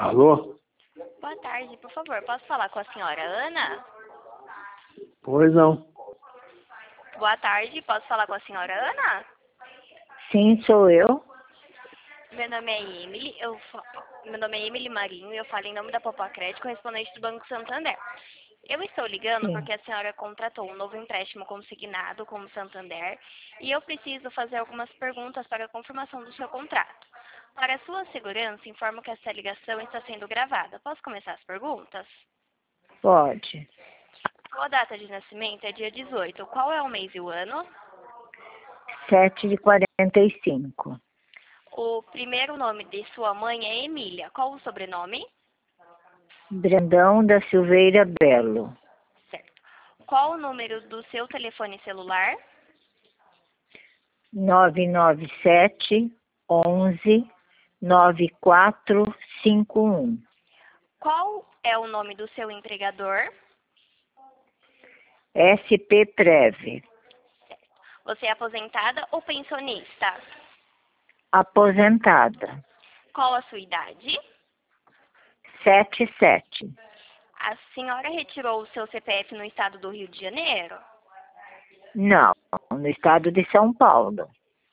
Alô? Boa tarde, por favor, posso falar com a senhora Ana? Pois não. Boa tarde, posso falar com a senhora Ana? Sim, sou eu. Meu nome é Emily, meu nome é Emily Marinho e eu falo em nome da Popacred, correspondente do Banco Santander. Eu estou ligando Sim. porque a senhora contratou um novo empréstimo consignado com o Santander e eu preciso fazer algumas perguntas para a confirmação do seu contrato. Para sua segurança, informo que essa ligação está sendo gravada. Posso começar as perguntas? Pode. Sua data de nascimento é dia 18. Qual é o mês e o ano? 7:45. O primeiro nome de sua mãe é Emília. Qual o sobrenome? Brandão da Silveira Belo. Certo. Qual o número do seu telefone celular? 997 11 9451. Qual é o nome do seu empregador? SP Treve. Você é aposentada ou pensionista? Aposentada. Qual a sua idade? 77. A senhora retirou o seu CPF no estado do Rio de Janeiro? Não, no estado de São Paulo.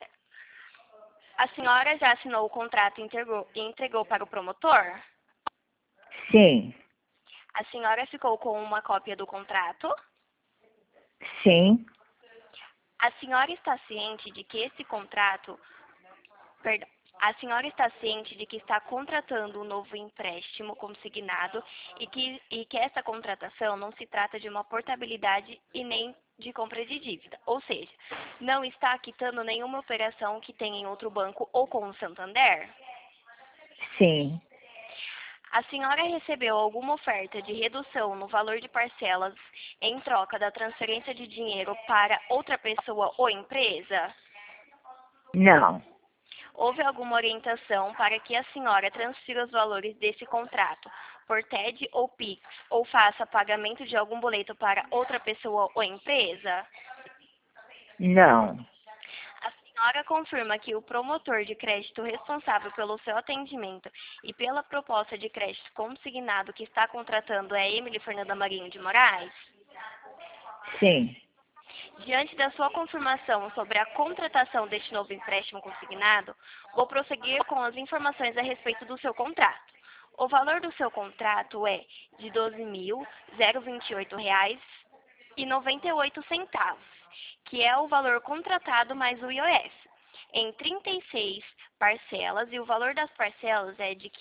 A senhora já assinou o contrato e entregou para o promotor? Sim, A senhora ficou com uma cópia do contrato? sim, A senhora está ciente de que esse contrato, perdão, a senhora está ciente de que está contratando um novo empréstimo consignado e que essa contratação não se trata de uma portabilidade e nem de compra de dívida, ou seja, não está quitando nenhuma operação que tenha em outro banco ou com o Santander? sim. A senhora recebeu alguma oferta de redução no valor de parcelas em troca da transferência de dinheiro para outra pessoa ou empresa? Não, Houve alguma orientação para que a senhora transfira os valores desse contrato por TED ou PIX ou faça pagamento de algum boleto para outra pessoa ou empresa? não, A senhora confirma que o promotor de crédito responsável pelo seu atendimento e pela proposta de crédito consignado que está contratando é Emily Fernanda Marinho de Moraes? sim, Diante da sua confirmação sobre a contratação deste novo empréstimo consignado, vou prosseguir com as informações a respeito do seu contrato. O valor do seu contrato é de R$ 12.028,98, que é o valor contratado mais o IOF, em 36 parcelas, e o valor das parcelas é de R$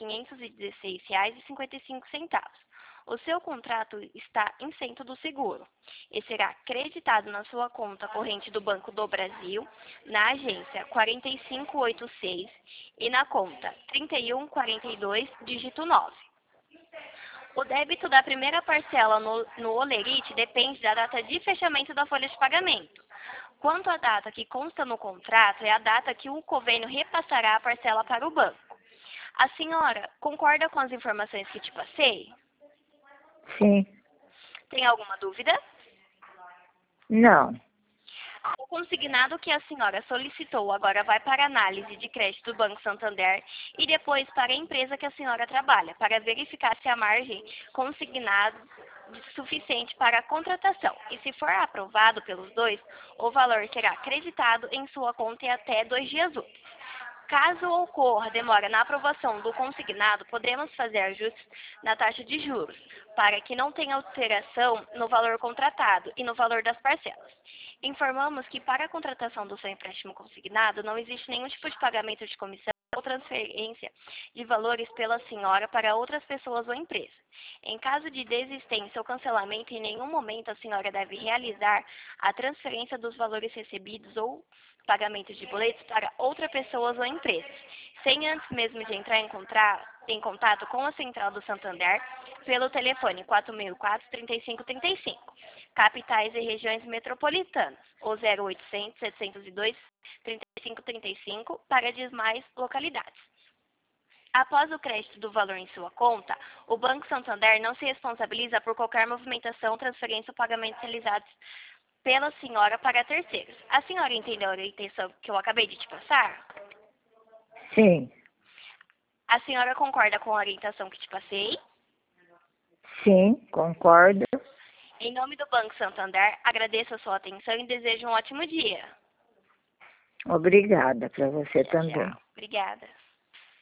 516,55. O seu contrato está isento do seguro e será creditado na sua conta corrente do Banco do Brasil, na agência 4586 e na conta 3142, dígito 9. O débito da primeira parcela no Olerite depende da data de fechamento da folha de pagamento. Quanto à data que consta no contrato, é a data que o convênio repassará a parcela para o banco. A senhora concorda com as informações que te passei? sim. Tem alguma dúvida? Não, O consignado que a senhora solicitou agora vai para análise de crédito do Banco Santander e depois para a empresa que a senhora trabalha, para verificar se a margem consignada é suficiente para a contratação. E se for aprovado pelos dois, o valor será acreditado em sua conta em até 2 dias úteis. Caso ocorra demora na aprovação do consignado, podemos fazer ajustes na taxa de juros, para que não tenha alteração no valor contratado e no valor das parcelas. Informamos que para a contratação do seu empréstimo consignado, não existe nenhum tipo de pagamento de comissão ou transferência de valores pela senhora para outras pessoas ou empresas. Em caso de desistência ou cancelamento, em nenhum momento a senhora deve realizar a transferência dos valores recebidos ou pagamentos de boletos para outras pessoas ou empresas, sem antes mesmo de entrar em contato com a Central do Santander pelo telefone 4004-3535, capitais e regiões metropolitanas, ou 0800-702-3535 para demais localidades. Após o crédito do valor em sua conta, o Banco Santander não se responsabiliza por qualquer movimentação, transferência ou pagamento realizados pela senhora para terceiros. A senhora entendeu a orientação que eu acabei de te passar? sim. A senhora concorda com a orientação que te passei? Sim, concordo. Em nome do Banco Santander, agradeço a sua atenção e desejo um ótimo dia. Obrigada para você Tchau, também. tchau. Obrigada.